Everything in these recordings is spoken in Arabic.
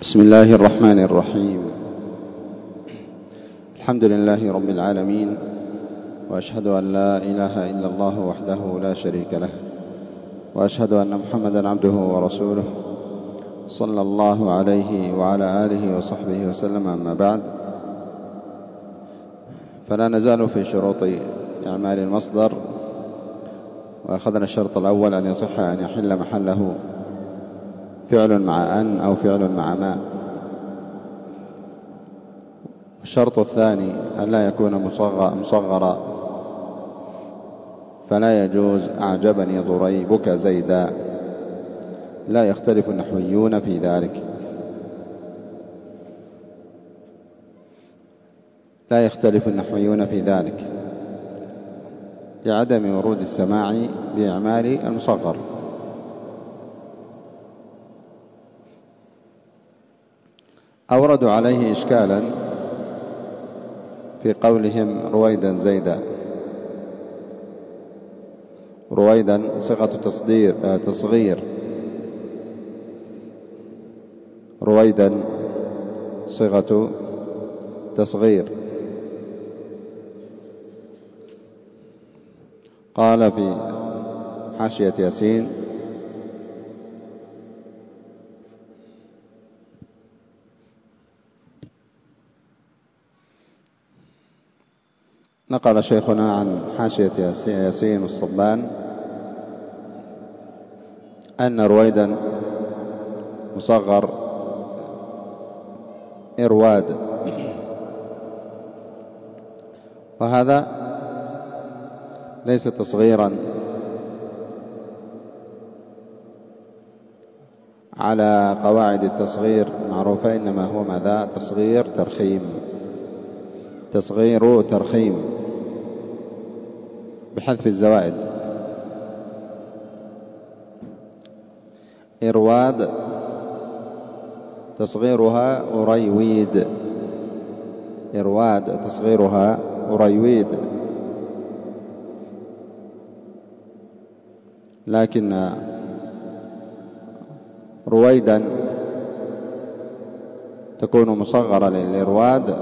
بسم الله الرحمن الرحيم. الحمد لله رب العالمين، وأشهد أن لا إله إلا الله وحده لا شريك له، وأشهد أن محمدا عبده ورسوله صلى الله عليه وعلى آله وصحبه وسلم. أما بعد، فلا نزال في شروط إعمال المصدر، وأخذنا الشرط الأول أن يصح أن يحل محله فعل مع أن أو فعل مع ما. الشرط الثاني أن لا يكون مصغرا، فلا يجوز أعجبني ضريبك زيدا، لا يختلف النحويون في ذلك. لا يختلف النحويون في ذلك لعدم ورود السماع بإعمال المصغر. أوردوا عليه إشكالا في قولهم رويدا زيدا. رويدا صيغة تصغير، رويدا صيغة تصغير. قال في حاشية ياسين: نقل شيخنا عن حاشية ياسين الصبان أن رويدا مصغر إرواد، وهذا ليس تصغيرا على قواعد التصغير معروفة، إنما هو ماذا؟ تصغير ترخيم، تصغير ترخيم بحذف الزوائد. إرواد تصغيرها أريويد، إرواد تصغيرها أريويد، لكن رويدا تكون مصغرة للإرواد،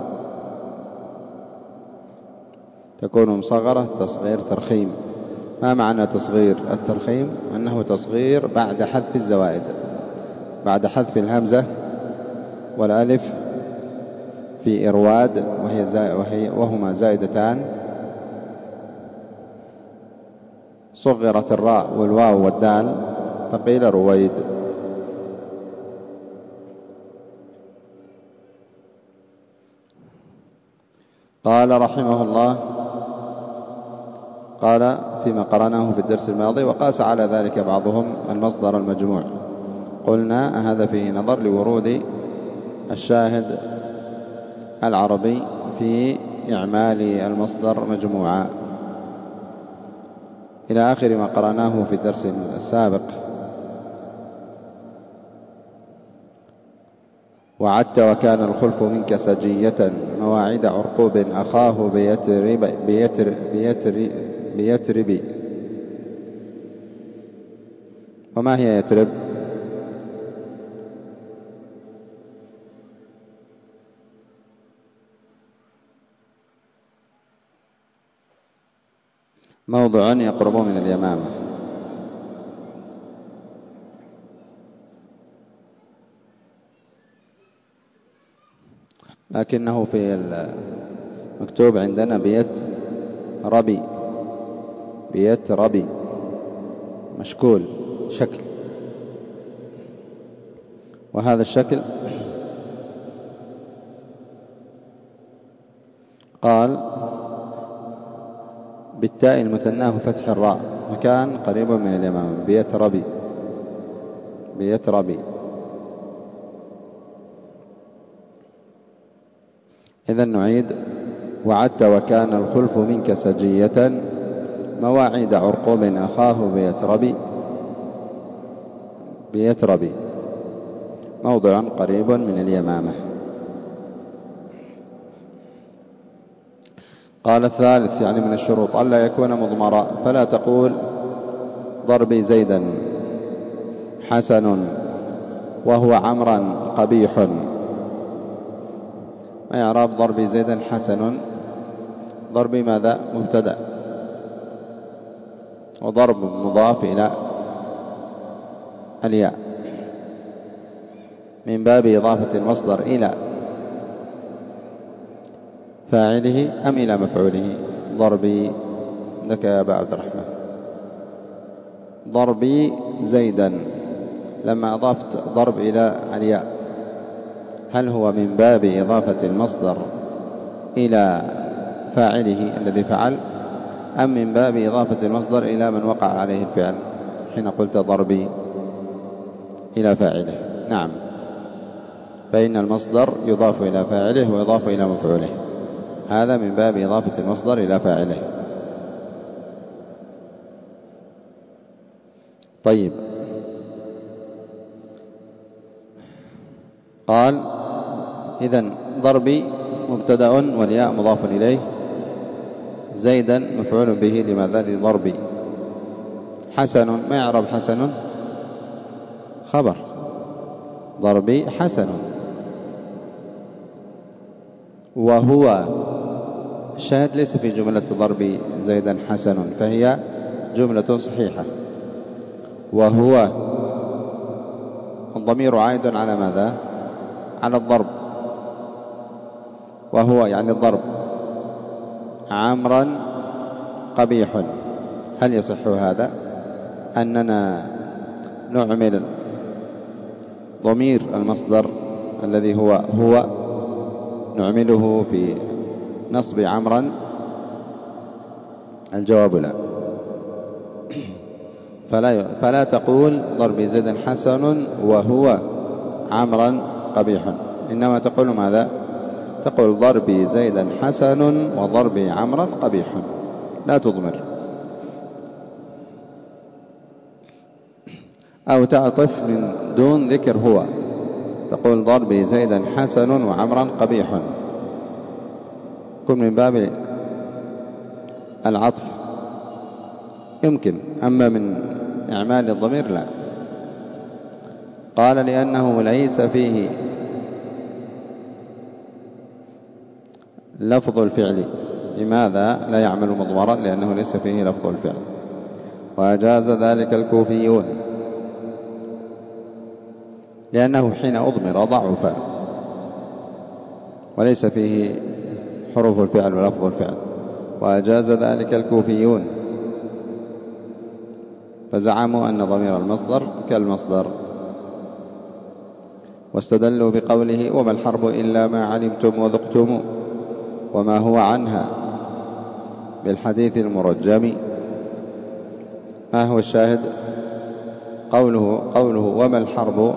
تكون مصغرة تصغير ترخيم. ما معنى تصغير الترخيم؟ أنه تصغير بعد حذف الزوائد، بعد حذف الهمزة والألف في إرواد وهما زائدتان، صغرت الراء والواو والدال فقيل رويد. قال رحمه الله، قال فيما قرأناه في الدرس الماضي: وقاس على ذلك بعضهم المصدر المجموع. قلنا هذا فيه نظر لورود الشاهد العربي في إعمال المصدر مجموعا إلى آخر ما قرأناه في الدرس السابق. وعدت وكان الخلف منك سجية، مواعيد عرقوب أخاه بيترب. وما هي يترب؟ موضع يقرب من اليمامة. لكنه في المكتوب عندنا بيت ربي مشكول شكل، وهذا الشكل قال بالتاء المثناه فتح الراء، مكان قريب من اليمامة. بيت ربي. إذن نعيد: وعدت وكان الخلف منك سجية، مواعيد عرقوب أخاه بيتربي، موضع قريب من اليمامة. قال الثالث يعني من الشروط ألا يكون مضمرا، فلا تقول ضربي زيدا حسن وهو عمرا قبيح. ما إعراب ضربي زيدا حسن؟ ضربي ماذا؟ مبتدأ، وضرب مضاف إلى الياء من باب إضافة المصدر إلى فاعله أم إلى مفعوله؟ ضربي لك يا أبا عبد الرحمن. ضربي زيدا لما أضافت ضرب إلى الياء، هل هو من باب إضافة المصدر إلى فاعله الذي فعل، أم من باب إضافة المصدر إلى من وقع عليه الفعل حين قلت ضربي إلى فاعله؟ نعم، فإن المصدر يضاف إلى فاعله ويضاف إلى مفعوله، هذا من باب إضافة المصدر إلى فاعله. طيب، قال إذن ضربي مبتدأ والياء مضاف إليه، زيدا مفعول به لماذا؟ لضربي. حسن، ما يعرب حسن؟ خبر، ضربي حسن. وهو الشاهد ليس في جملة ضربي زيدا حسن، فهي جملة صحيحة. وهو الضمير عائد على ماذا؟ على الضرب، وهو يعني الضرب عمرا قبيح. هل يصح هذا أننا نعمل ضمير المصدر الذي هو نعمله في نصب عمرا؟ الجواب لا. فلا تقول ضربي زيدا حسن وهو عمرا قبيح، إنما تقول ماذا؟ تقول ضربي زيدا حسن وضربي عمرا قبيح، لا تضمر. أو تعطف من دون ذكر هو، تقول ضربي زيدا حسن وعمرا قبيح، كن من باب العطف يمكن، أما من إعمال الضمير لا. قال لأنه ليس فيه لفظ الفعل. لماذا لا يعمل مضمرا؟ لأنه ليس فيه لفظ الفعل، وأجاز ذلك الكوفيون، لأنه حين أضمر ضعف وليس فيه حروف الفعل ولفظ الفعل، وأجاز ذلك الكوفيون، فزعموا أن ضمير المصدر كالمصدر، واستدلوا بقوله وما الحرب إلا ما علمتم وذقتم وما هو عنها بالحديث المرجم. ما هو الشاهد؟ قوله وما الحرب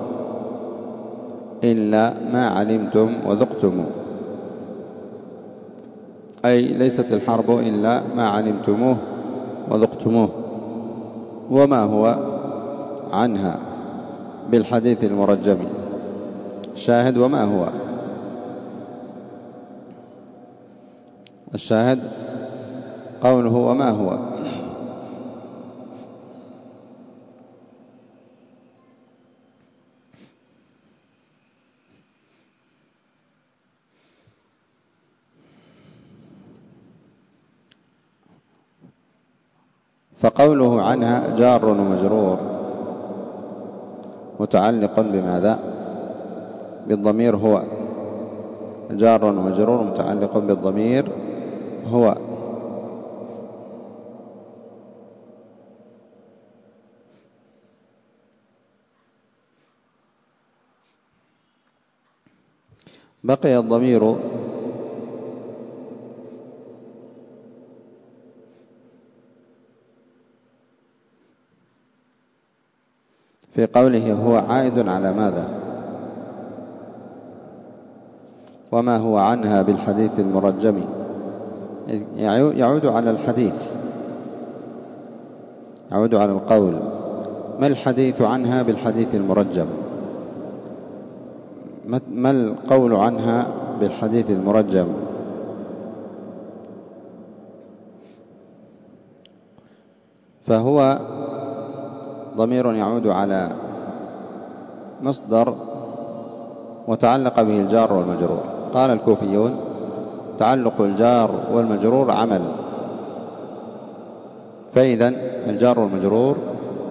إلا ما علمتم وذقتم، أي ليست الحرب إلا ما علمتموه وذقتموه، وما هو عنها بالحديث المرجم. الشاهد وما هو، الشاهد قوله وما هو. فقوله عنها جار ومجرور متعلق بماذا؟ بالضمير هو، جار ومجرور متعلق بالضمير هو. بقي الضمير في قوله هو عائد على ماذا؟ وما هو عنها بالحديث المرجم، يعود على الحديث، يعود على القول. ما الحديث عنها بالحديث المرجم؟ ما القول عنها بالحديث المرجم؟ فهو ضمير يعود على مصدر وتعلق به الجار والمجرور. قال الكوفيون: تعلق الجار والمجرور عمل، فإذا الجار والمجرور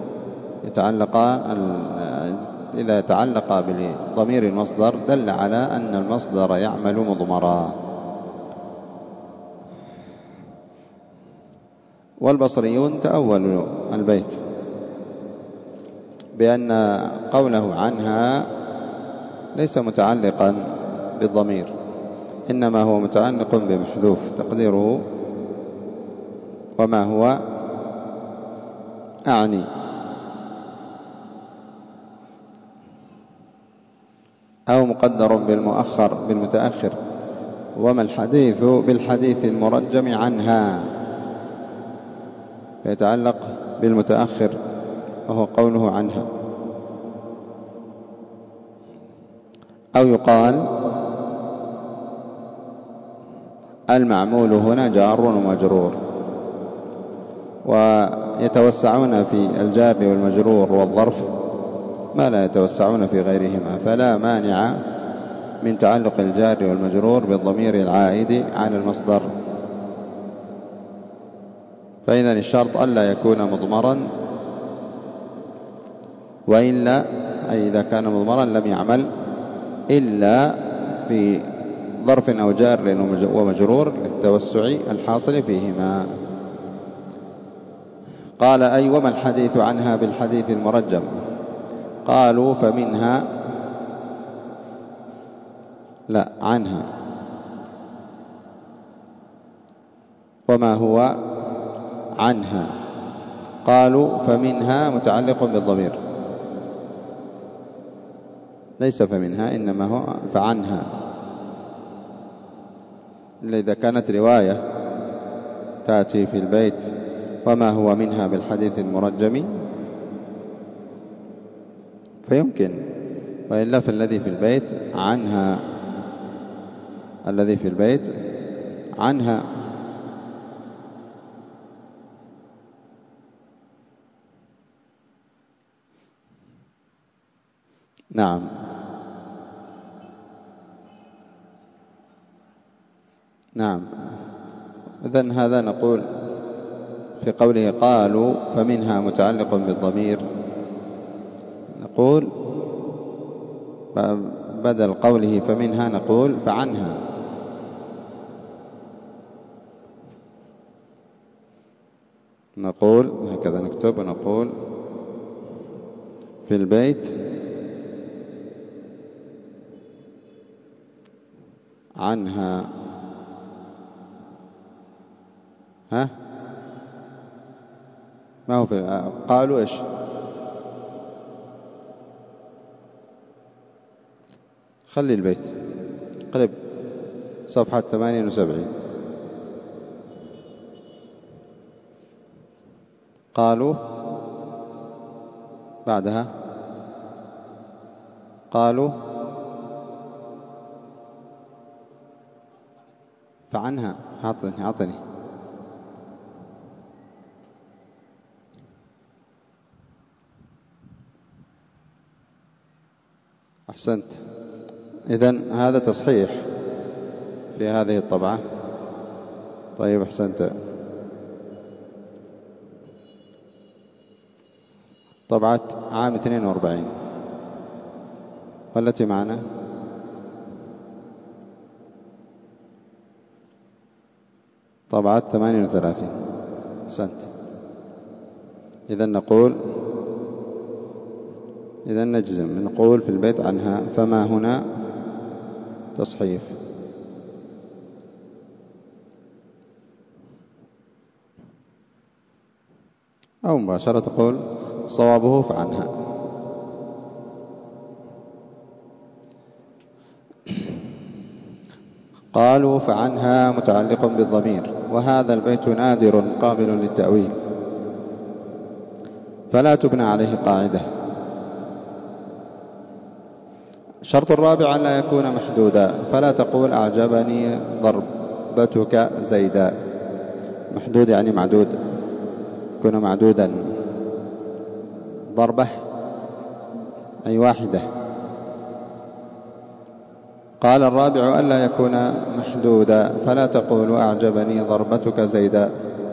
إذا تعلق بضمير المصدر دل على أن المصدر يعمل مضمرا. والبصريون تأولوا البيت بأن قوله عنها ليس متعلقا بالضمير، إنما هو متعلق بمحذوف تقديره وما هو أعني، أو مقدر بالمتأخر، وما الحديث بالحديث المرجم عنها، فيتعلق بالمتأخر وهو قوله عنها. أو يقال المعمول هنا جار ومجرور، ويتوسعون في الجار والمجرور والظرف ما لا يتوسعون في غيرهما، فلا مانع من تعلق الجار والمجرور بالضمير العائد على المصدر. فإذا الشرط ألا يكون مضمرا، وإلا أي إذا كان مضمرا لم يعمل إلا في ظرف أو جار ومجرور للتوسع الحاصل فيهما. قال: أي وما الحديث عنها بالحديث المرجم؟ قالوا: فمنها، لا، عنها. وما هو عنها؟ قالوا: فمنها متعلق بالضمير، ليس فمنها، إنما هو فعنها. إذا كانت رواية تأتي في البيت وما هو منها بالحديث المرجم فيمكن، وإلا فالذي في البيت عنها، الذي في البيت عنها. نعم. نعم. إذن هذا نقول في قوله قالوا فمنها متعلق بالضمير، نقول بدل قوله فمنها نقول فعنها. نقول هكذا، نكتب ونقول في البيت عنها. ها، ما هو في قالوا إيش؟ خلي البيت قلب صفحة 78. قالوا بعدها قالوا فعنها. أعطني أحسنت. إذن هذا تصحيح في هذه الطبعة. طيب، أحسنت. طبعة عام 42 والتي معنا طبعة 38. أحسنت. إذن نقول، إذن نجزم، نقول في البيت عنها، فما هنا تصحيف. أو مباشرة تقول صوابه فعنها. قالوا فعنها متعلق بالضمير، وهذا البيت نادر قابل للتأويل، فلا تبنى عليه قاعدة. الشرط الرابع أن لا يكون محدودا، فلا تقول أعجبني ضربتك زيدا. محدود يعني معدود، يكون معدودا. ضربة أي واحدة. قال الرابع ألا يكون محدودا، فلا تقول أعجبني ضربتك زيدا.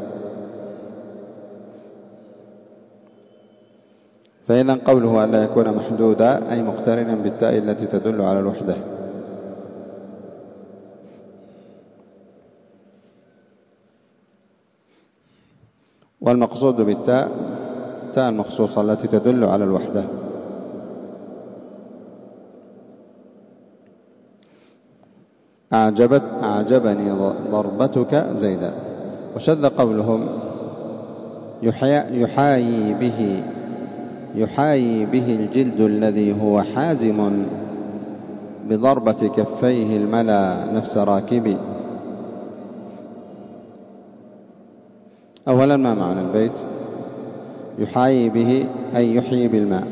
فإذا قوله ألا يكون محدودا أي مقترنا بالتاء التي تدل على الوحدة. والمقصود بالتاء التاء المخصوصة التي تدل على الوحدة. أعجبني ضربتك زيدا. وشذ قولهم يحايي به الجلد الذي هو حازم بضربة كفيه الملا نفس راكب. أولا ما معنى البيت؟ يحايي به أي يحيي بالماء.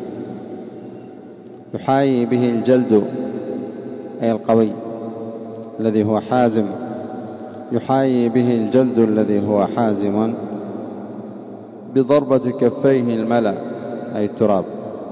يحايي به الجلد أي القوي الذي هو حازم. يحايي به الجلد الذي هو حازم بضربة كفيه الملا أي التراب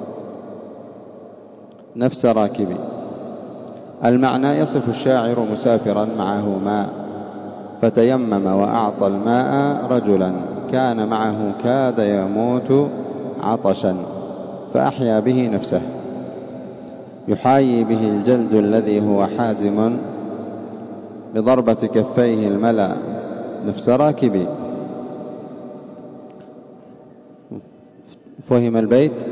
نفس راكب. المعنى يصف الشاعر مسافرا معه ماء فتيمم وأعطى الماء رجلا كان معه كاد يموت عطشا فأحيا به نفسه. يحايي به الجلد الذي هو حازم بضربة كفيه الملا نفس راكب. فهم البيت؟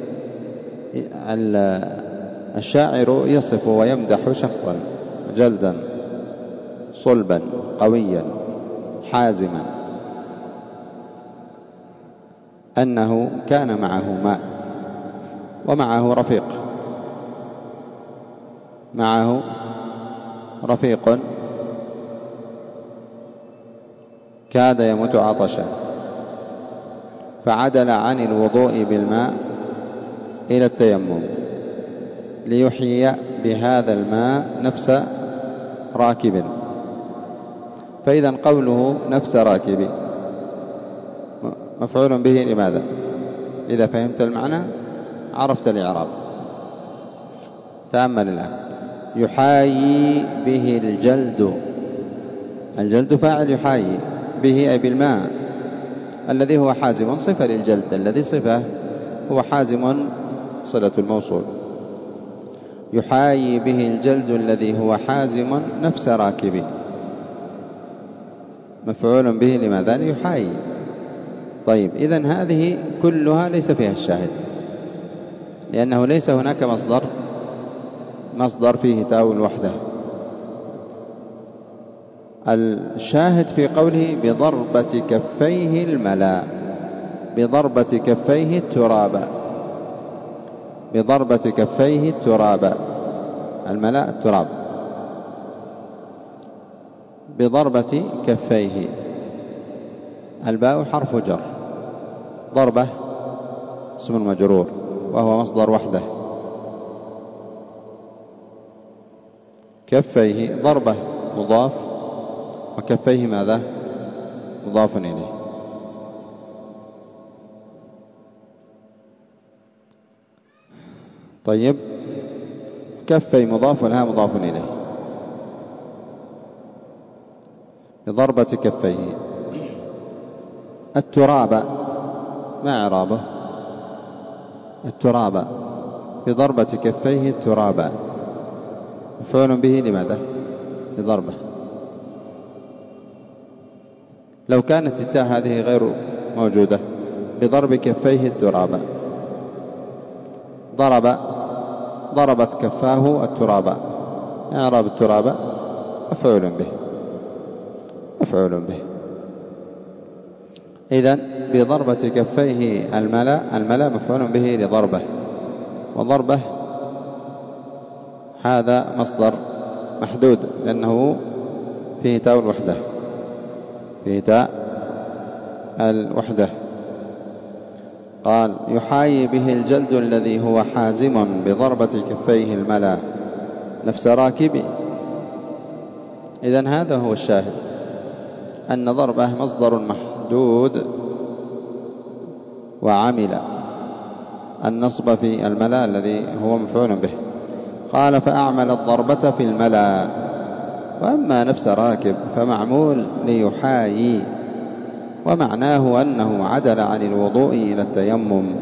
الشاعر يصف ويمدح شخصا جلدا صلبا قويا حازما أنه كان معه ماء ومعه رفيق كاد يموت عطشا فعدل عن الوضوء بالماء إلى التيمم ليحيي بهذا الماء نفس راكب. فإذا قوله نفس راكب مفعول به لماذا؟ إذا فهمت المعنى عرفت الإعراب. تأمل الآن. يحايي به الجلد فاعل يحايي به أي بالماء الذي هو حازم صفة للجلد الذي صفة هو حازم صلة الموصول. يحايي به الجلد الذي هو حازم نفس راكب مفعول به لماذا؟ يحايي. طيب إذن هذه كلها ليس فيها الشاهد لأنه ليس هناك مصدر فيه تاء الوحدة. الشاهد في قوله بضربة كفيه الملا بضربة كفيه التراب بضربة كفيه التراب الملا التراب بضربة كفيه. الباء حرف جر ضربة اسم مجرور وهو مصدر وحده. كفيه ضربة مضاف وكفيه ماذا؟ مضاف إليه. طيب كفي مضاف ولها مضاف إليه بضربة كفيه. التراب ما إعرابه؟ التراب بضربة كفيه التراب مفعول به لماذا؟ لضربة. لو كانت التاء هذه غير موجودة بضرب كفيه التراب ضربت كفاه التراب. إعراب التراب مفعول به. إذن بضربة كفيه الملا مفعول به لضربة وضربة هذا مصدر محدود لأنه فيه تاء الوحدة. قال يحايي به الجلد الذي هو حازم بضربة كفيه الملا نفس راكب. إذن هذا هو الشاهد أن ضربة مصدر محدود وعمل النصب في الملا الذي هو مفعول به. قال فأعمل الضربة في الملا. وأما نفس راكب فمعمول ليحايي، ومعناه أنه عدل عن الوضوء إلى التيمم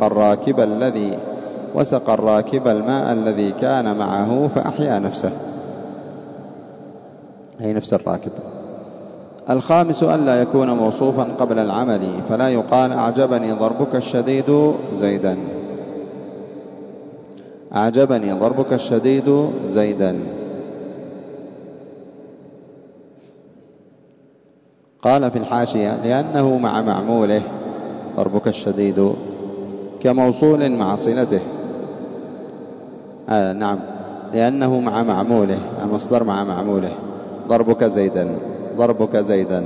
وسق الراكب الماء الذي كان معه فأحيا نفسه، أي نفس الراكب. الخامس ألا يكون موصوفا قبل العمل، فلا يقال أعجبني ضربك الشديد زيدا، أعجبني ضربك الشديد زيدا. قال في الحاشية لأنه مع معموله ضربك الشديد كموصول مع صلته. نعم، لأنه مع معموله، المصدر مع معموله، ضربك زيدا، ضربك زيدا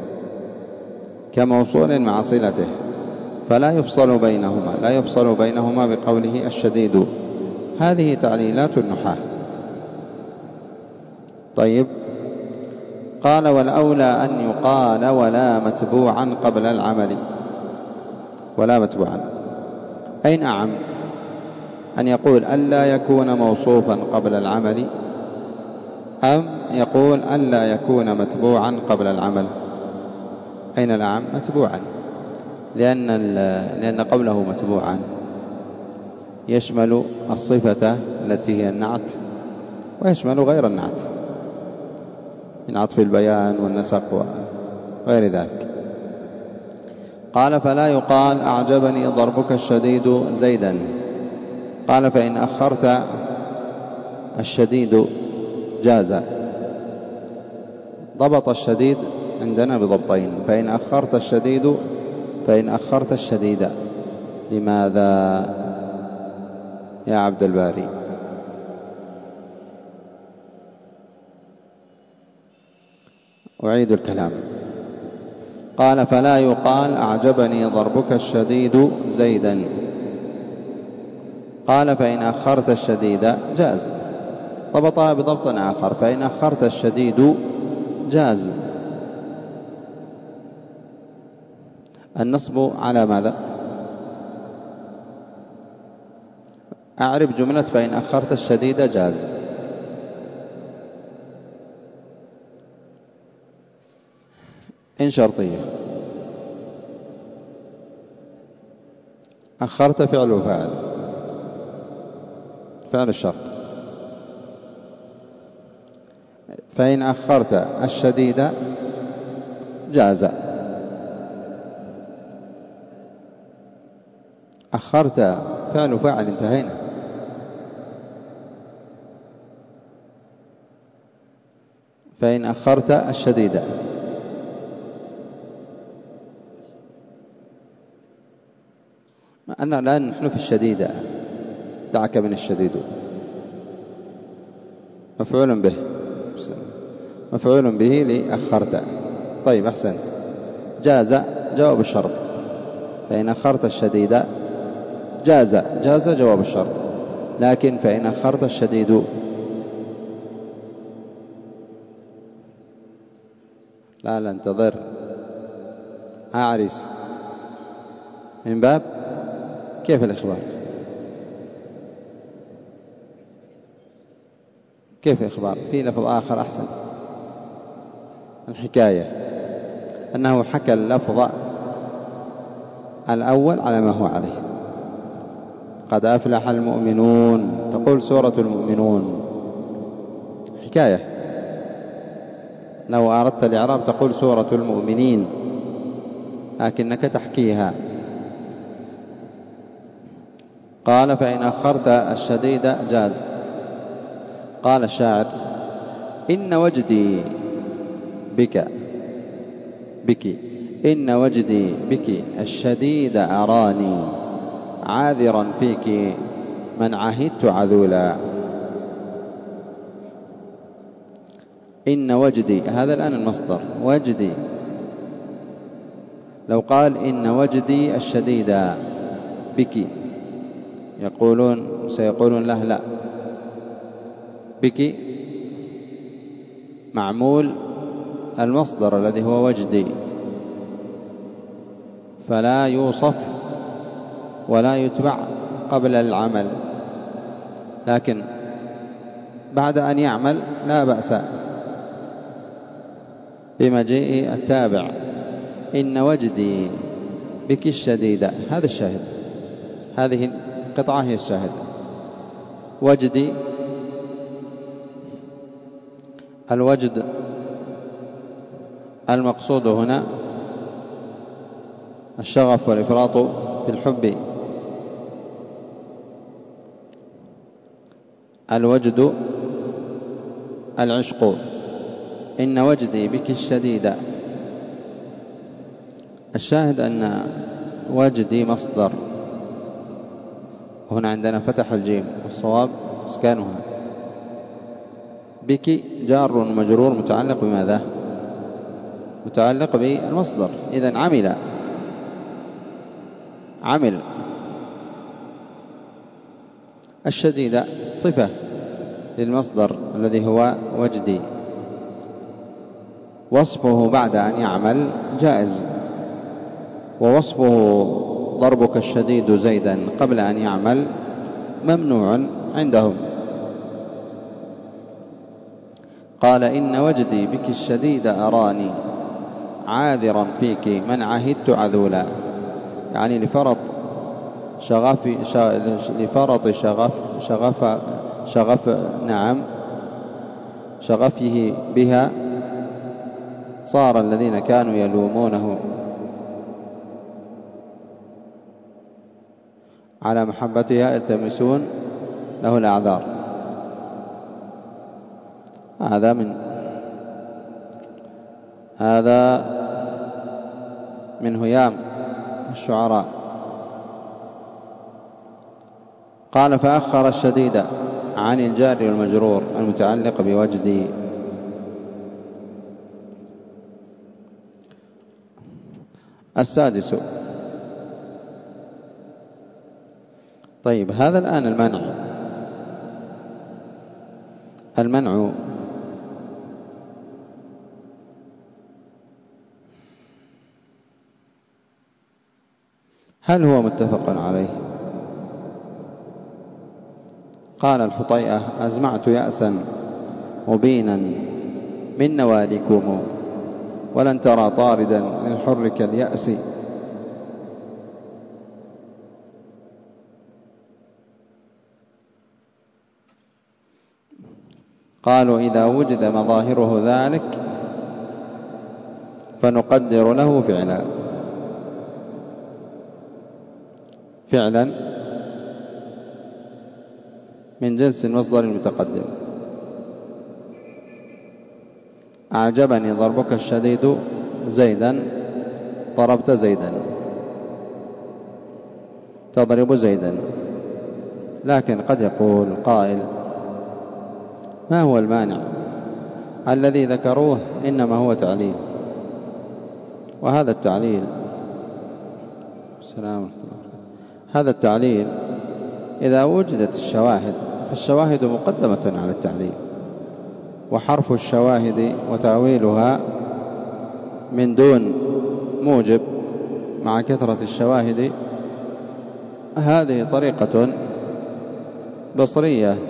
كموصول مع صلته، فلا يفصل بينهما بقوله الشديد. هذه تعليلات النحاة. طيب، قال والأولى أن يقال ولا متبوعا قبل العمل، ولا متبوعا، أي نعم، أن يقول ألا يكون موصوفا قبل العمل، أم يقول ألا يكون متبوعا قبل العمل. أين نعم؟ متبوعا، لأن قوله متبوعا يشمل الصفة التي هي النعت، ويشمل غير النعت من عطف البيان والنسق وغير ذلك. قال فلا يقال أعجبني ضربك الشديد زيدا. قال فإن أخرت الشديد جاز. ضبط الشديد عندنا بضبطين، فإن أخرت الشديد. لماذا يا عبد الباري؟ أعيد الكلام. قال فلا يقال أعجبني ضربك الشديد زيدا. قال فإن أخرت الشديد جاز. ضبطها بضبط آخر، فإن أخرت الشديد جاز. النصب على ماذا؟ أعرف جملة فإن أخرت الشديد جاز. إن شرطية. أخرت فعل وفاعل، فعل الشرط. فإن أخرت الشديد جاز. أخرت فعل وفاعل، انتهينا. فإن أخرت الشديد، أنا الآن نحن في الشديد، دعك من الشديد. مفعول به لأخرت. طيب، أحسنت. جاز جواب الشرط. فإن أخرت الشديد جاز جواب الشرط. لكن فإن أخرت الشديد، لا انتظر، عريس من باب كيف الإخبار؟ كيف إخبار؟ في لفظ آخر أحسن، الحكاية، أنه حكى اللفظ الأول على ما هو عليه. قد أفلح المؤمنون، تقول سورة المؤمنون، حكاية. لو أردت الإعراب تقول سورة المؤمنين، لكنك تحكيها. قال فإن أخرت الشديد جاز. قال الشاعر إن وجدي بك إن وجدي بك الشديد أراني عاذرا فيك من عهدت عذولا. إن وجدي، هذا الآن المصدر وجدي. لو قال إن وجدي الشديد بك سيقولون له لا، بك معمول المصدر الذي هو وجدي، فلا يوصف ولا يتبع قبل العمل. لكن بعد أن يعمل لا بأس بمجيء التابع. إن وجدي بك الشديدة، هذا الشاهد، هذه القطعة هي الشاهد. وجدي، الوجد المقصود هنا الشغف والإفراط في الحب. الوجد العشق. إن وجدي بك الشديدة، الشاهد أن وجدي مصدر، هنا عندنا فتح الجيم والصواب اسكانها. بك جار ومجرور متعلق بماذا؟ متعلق بالمصدر، إذن عمل. الشديدة صفة للمصدر الذي هو وجدي، وصفه بعد أن يعمل جائز، ووصفه ضربك الشديد زيدا قبل أن يعمل ممنوع عندهم. قال إن وجدي بك الشديد أراني عاذرا فيك من عهدت عذولا، يعني لفرط شغفه بها صار الذين كانوا يلومونه على محبتها يلتمسون له الأعذار. هذا من هيام الشعراء. قال فأخر الشديد عن الجار والمجرور المتعلق بوجدي. السادس. طيب، هذا الآن المنع هل هو متفق عليه؟ قال الحطيئة أزمعت يأسا مبينا من نوالكم ولن ترى طاردا من حر كاليأس. قالوا إذا وجد مظاهره ذلك فنقدر له فعلا من جنس المصدر المتقدم. أعجبني ضربك الشديد زيدا، ضربت زيدا، تضرب زيدا. لكن قد يقول قائل ما هو المانع؟ الذي ذكروه إنما هو تعليل، وهذا التعليل هذا التعليل إذا وجدت الشواهد فالشواهد مقدمة على التعليل، وحرف الشواهد وتأويلها من دون موجب مع كثرة الشواهد هذه طريقة بصرية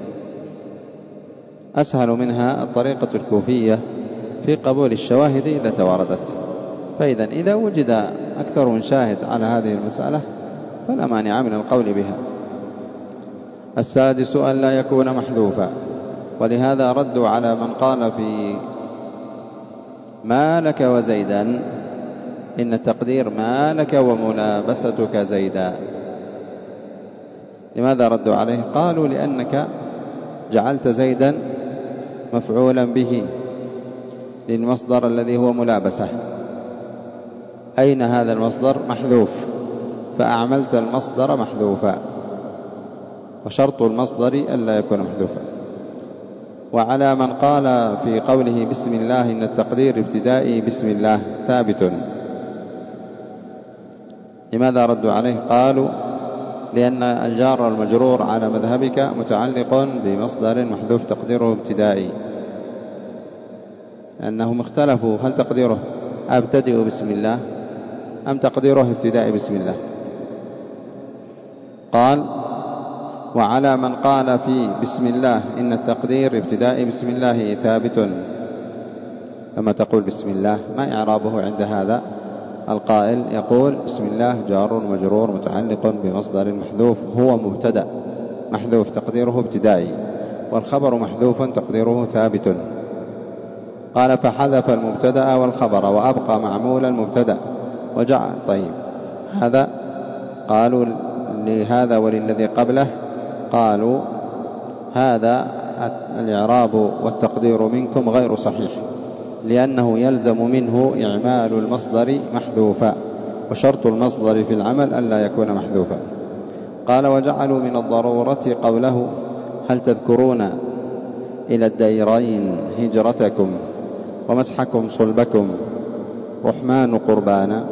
أسهل منها الطريقة الكوفية في قبول الشواهد إذا تواردت. فإذا إذا وجد أكثر من شاهد على هذه المسألة فلا مانع من القول بها. السادس أن لا يكون محذوفا، ولهذا ردوا على من قال في ما لك وزيدا إن التقدير ما لك وملابستك زيدا. لماذا ردوا عليه؟ قالوا لأنك جعلت زيدا مفعولا به للمصدر الذي هو ملابسة. أين هذا المصدر؟ محذوف، فأعملت المصدر محذوفا، وشرط المصدر ألا يكون محذوفا. وعلى من قال في قوله بسم الله إن التقدير ابتدائي بسم الله ثابت. لماذا ردوا عليه؟ قالوا لأن الجار المجرور على مذهبك متعلق بمصدر محذوف تقديره ابتدائي، لأنهم اختلفوا هل تقديره أبتدئ بسم الله أم تقديره ابتدائي بسم الله. قال وعلى من قال في بسم الله إن التقدير ابتداء بسم الله ثابت. لما تقول بسم الله ما إعرابه عند هذا القائل؟ يقول بسم الله جار مجرور متعلق بمصدر محذوف، هو مبتدأ محذوف تقديره ابتدائي، والخبر محذوف تقديره ثابت. قال فحذف المبتدأ والخبر وأبقى معمول المبتدأ وجعل. طيب هذا قالوا لهذا وللذي قبله قالوا هذا الإعراب والتقدير منكم غير صحيح، لأنه يلزم منه إعمال المصدر محذوفا، وشرط المصدر في العمل ألا يكون محذوفا. قال وجعلوا من الضرورة قوله هل تذكرون إلى الديرين هجرتكم ومسحكم صلبكم رحمن قربانا،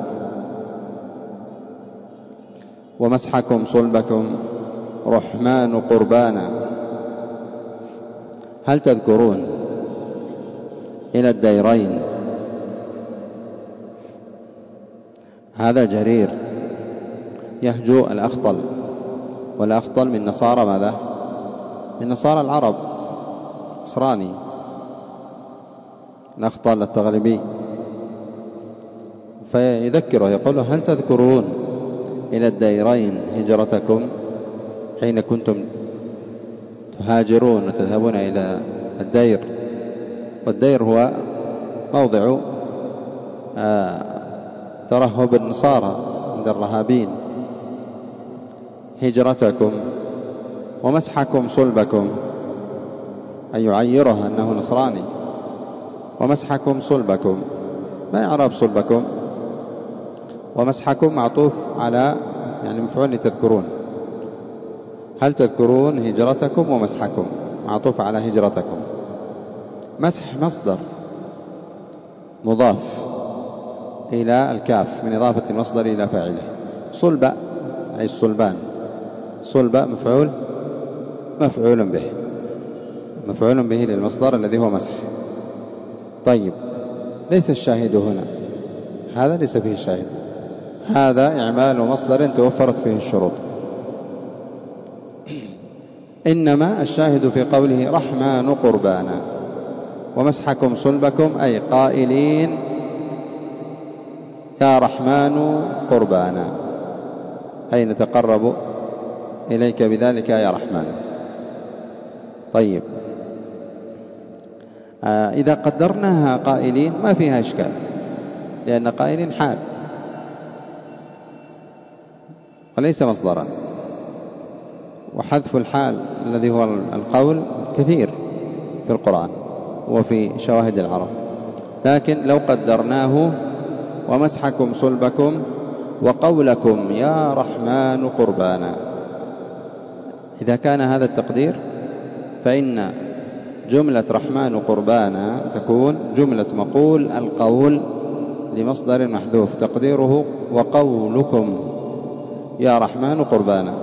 ومسحكم صلبكم رحمن قربانا. هل تذكرون إلى الديرين، هذا جرير يهجو الأخطل، والأخطل من نصارى ماذا؟ من نصارى العرب، نصراني الأخطل التغلبي، فيذكره يقول هل تذكرون إلى الديرين هجرتكم حين كنتم تهاجرون وتذهبون إلى الدير، والدير هو موضع ترهب النصارى عند الرهابين. هجرتكم ومسحكم صلبكم أن يعيره أنه نصراني، ومسحكم صلبكم ما إعراب صلبكم؟ ومسحكم معطوف على يعني مفعول تذكرون. هل تذكرون هجرتكم ومسحكم معطوف على هجرتكم. مسح مصدر مضاف إلى الكاف من إضافة المصدر إلى فاعله. صلب أي الصلبان، صلب مفعول به للمصدر الذي هو مسح. طيب ليس الشاهد هنا، هذا ليس فيه شاهد، هذا إعمال مصدر توفرت فيه الشروط. إنما الشاهد في قوله رحمن قربانا ومسحكم صلبكم أي قائلين يا رحمن قربانا، أي نتقرب إليك بذلك يا رحمن. طيب إذا قدرناها قائلين ما فيها إشكال، لأن قائلين حال وليس مصدرا، وحذف الحال الذي هو القول كثير في القرآن وفي شواهد العرب. لكن لو قدرناه ومسحكم صلبكم وقولكم يا رحمن قربانا، إذا كان هذا التقدير فإن جملة رحمن قربانا تكون جملة مقول القول لمصدر محذوف تقديره وقولكم يا رحمن قربانا.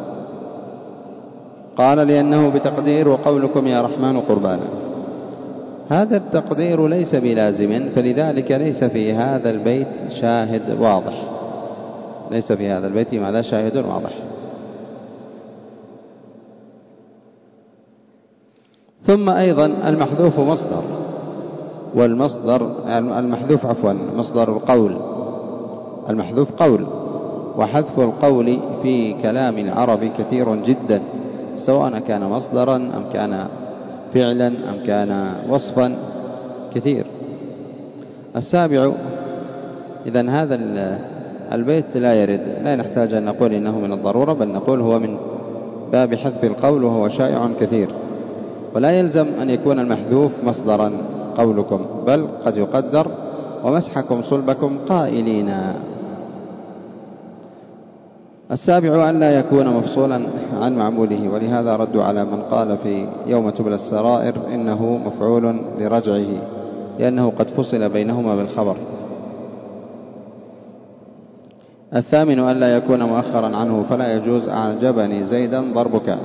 قال لأنه بتقدير وقولكم يا رحمن قربانا. هذا التقدير ليس بلازم، فلذلك ليس في هذا البيت شاهد واضح، ليس في هذا البيت ماذا شاهد واضح. ثم أيضا المحذوف مصدر، والمصدر المحذوف مصدر القول، المحذوف قول، وحذف القول في كلام العرب كثير جدا، سواء كان مصدرا أم كان فعلا أم كان وصفا، كثير. السابع، إذن هذا البيت لا يرد، لا نحتاج أن نقول إنه من الضرورة، بل نقول هو من باب حذف القول وهو شائع كثير، ولا يلزم أن يكون المحذوف مصدرا قولكم، بل قد يقدر ومسحكم صلبكم قائلين. السابع أن لا يكون مفصولا عن معموله، ولهذا ردوا على من قال في يوم تبلى السرائر إنه مفعول لرجعه، لأنه قد فصل بينهما بالخبر. الثامن أن لا يكون مؤخرا عنه، فلا يجوز أعجبني زيدا ضربك،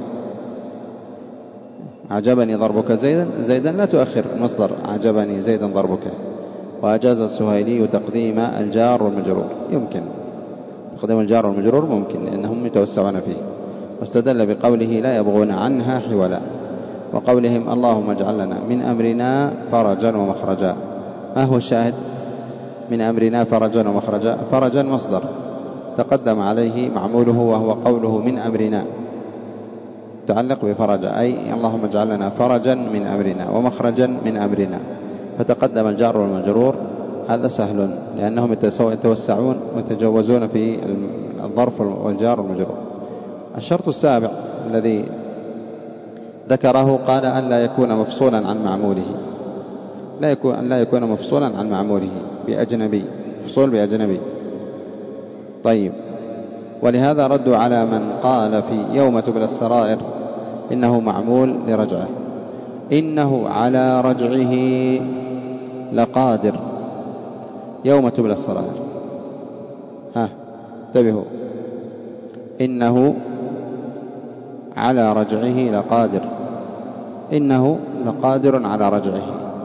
أعجبني ضربك زيدا لا تؤخر المصدر أعجبني زيدا ضربك. وأجاز السهيلي تقديم الجار والمجرور، يمكن تقديم الجار والمجرور ممكن لأنهم يتوسعون فيه. واستدل بقوله لا يبغون عنها حولا، وقولهم اللهم اجعل لنا من أمرنا فرجا ومخرجا. ما هو الشاهد؟ من أمرنا فرجا ومخرجا. فرجا مصدر تقدم عليه معموله وهو قوله من أمرنا، تعلق بفرج، أي اللهم اجعل لنا فرجا من أمرنا ومخرجا من أمرنا، فتقدم الجار والمجرور. هذا سهل لأنهم يتوسعون ويتجوزون في الظرف والجار والمجرور. الشرط السابع الذي ذكره قال أن لا يكون مفصولا عن معموله، لا يكون مفصولا عن معموله بأجنبي، مفصول بأجنبي. طيب، ولهذا ردوا على من قال في يوم تبلى السرائر إنه معمول لرجعه. إنه على رجعه لقادر. يوم تبلى السرائر، انتبهوا، إنه على رجعه لقادر. إنه لقادر على رجعه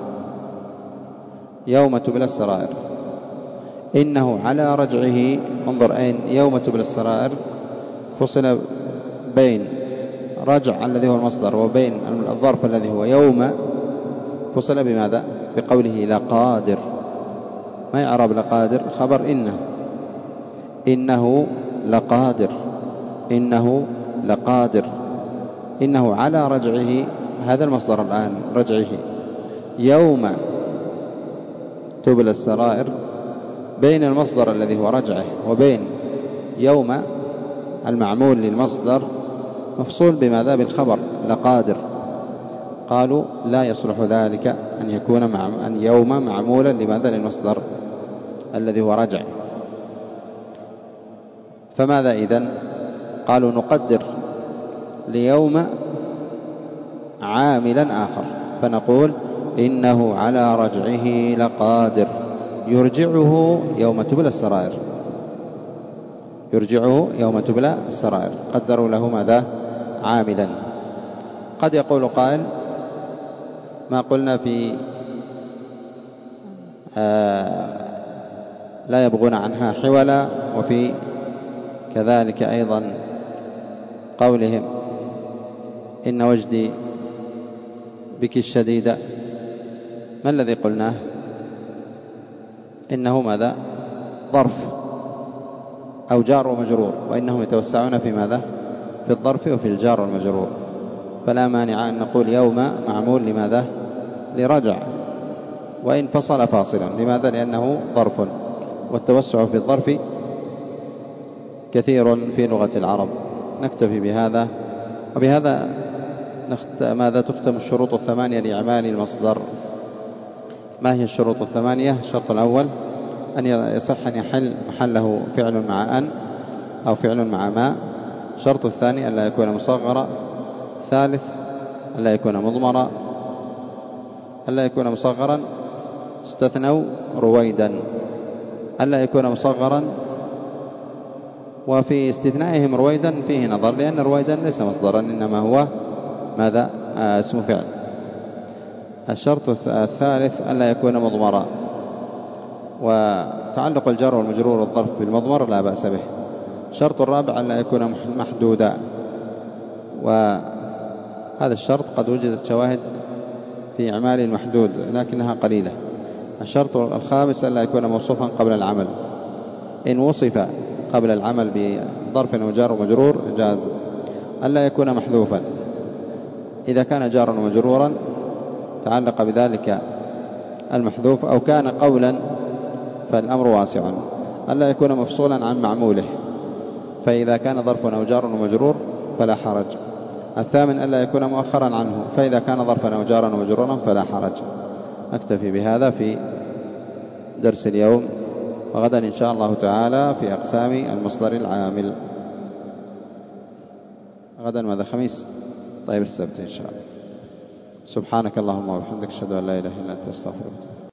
يوم تبلى السرائر. إنه على رجعه، انظر أين يوم تبلى السرائر فصل بين رجع الذي هو المصدر وبين الظرف الذي هو يوم، فصل بماذا؟ بقوله لقادر. ما يعرب لقادر؟ خبر إنه لقادر، إنه لقادر. إنه على رجعه، هذا المصدر الآن رجعه، يوم تبلى السرائر، بين المصدر الذي هو رجعه وبين يوم المعمول للمصدر مفصول بماذا؟ بالخبر لقادر. قالوا لا يصلح ذلك أن يكون أن يوم معمولا لماذا؟ للمصدر الذي هو رجع. فماذا إذن؟ قالوا نقدر ليوم عاملا آخر، فنقول إنه على رجعه لقادر، يرجعه يوم تبلى السرائر، يرجعه يوم تبلى السرائر. قدروا له ماذا؟ عاملا. قد يقول قائل ما قلنا في لا يبغون عنها حولا، وفي كذلك أيضا قولهم إن وجدي بك الشديدة، ما الذي قلناه؟ إنه ماذا؟ ظرف أو جار ومجرور، وإنهم يتوسعون في ماذا؟ في الظرف وفي الجار والمجرور. فلا مانع أن نقول يوم معمول لماذا؟ لرجع، وإن فصل فاصلا. لماذا؟ لأنه ظرف، والتوسع في الظرف كثير في لغة العرب. نكتفي بهذا، وبهذا ماذا تختم الشروط الثمانية لإعمال المصدر. ما هي الشروط الثمانية؟ الشرط الأول أن يصح أن يحل محله فعل مع أن أو فعل مع ما. الشرط الثاني أن لا يكون مصغرا. الثالث أن لا يكون مضمرا. أن لا يكون مصغرا استثنوا رويدا، أن لا يكون مصغرا، وفي استثنائهم رويدا فيه نظر، لأن رويدا ليس مصدرا إنما هو ماذا؟ اسم فعل. الشرط الثالث أن لا يكون مضمرا، وتعلق الجار والمجرور الظرف بالمضمر لا بأس به. الشرط الرابع أن لا يكون محدودا، وهذا الشرط قد وجدت شواهد في إعمال المحدود لكنها قليلة. الشرط الخامس أن لا يكون موصوفا قبل العمل، إن وصف قبل العمل بظرف وجار ومجرور جاز. أن لا يكون محذوفا، إذا كان جارا ومجرورا تعلق بذلك المحذوف أو كان قولا فالأمر واسع. أن لا يكون مفصولا عن معموله، فإذا كان ظرف أو جار ومجرور فلا حرج. الثامن أن لا يكون مؤخرا عنه، فإذا كان ظرفا أو جارا ومجرورا فلا حرج. نكتفي بهذا في درس اليوم، وغدا إن شاء الله تعالى في أقسام المصدر العامل. غدا ماذا؟ خميس. طيب السبت إن شاء الله. سبحانك اللهم وبحمدك، أشهد أن لا إله إلا أنت، أستغفرك.